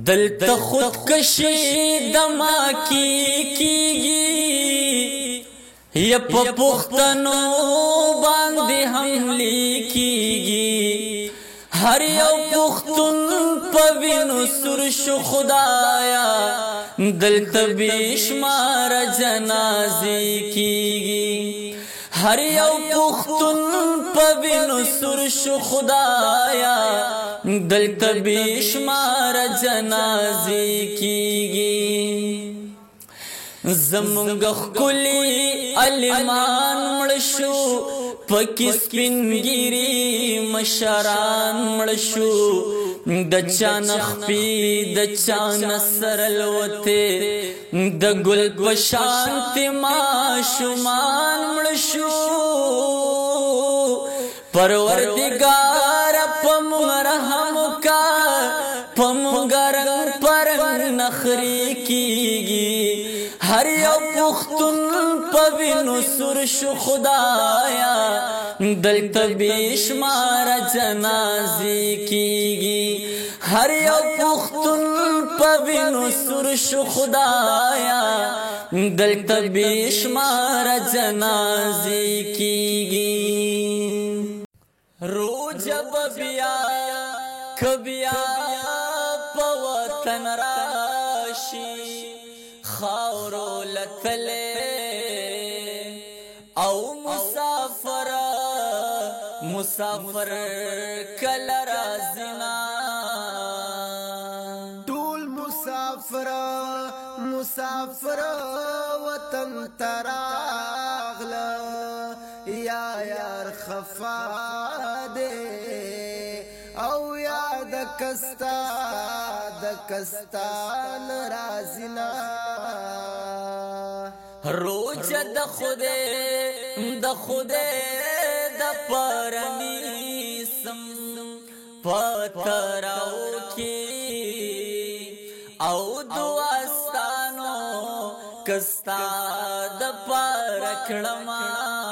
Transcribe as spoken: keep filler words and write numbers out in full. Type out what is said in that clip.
دلتا خودکشی دما کی کیگی یا پا پختنو باندی حملی کیگی ہر یو پختن پوینو سرشو خدایا دلتا بیشمار جنازی کیگی ہر یو پختن پوینو سرشو خدایا دلتا بیشمار جنازی کیگی زمونگا خکلی علمان مڑشو پکی سپنگیری مشاران مڑشو دچان اخپی دچان سرلوتے دا گل پشانتی معشومان مڑشو پروردگار پمونگ رحم کا پمونگ رنگ پرنگ نخری کیگی ہر یو پختن پوینو سرشو خدایا دلتا بیشمار جنازی کیگی ہر یو پختن پوینو سرشو خدایا دلتا بیشمار جنازی کیگی رو جب بیا کبیا پوطن راشی خاورو لتلے او مسافر مسافر کل رازنا طول مسافر مسافر وطن تراغلا یا یار خفا دے او یاد کستا دکستان رازنا روج د خودے د خودے د پرنیسم پتراو کی او دواستانو کستا د پرکڑما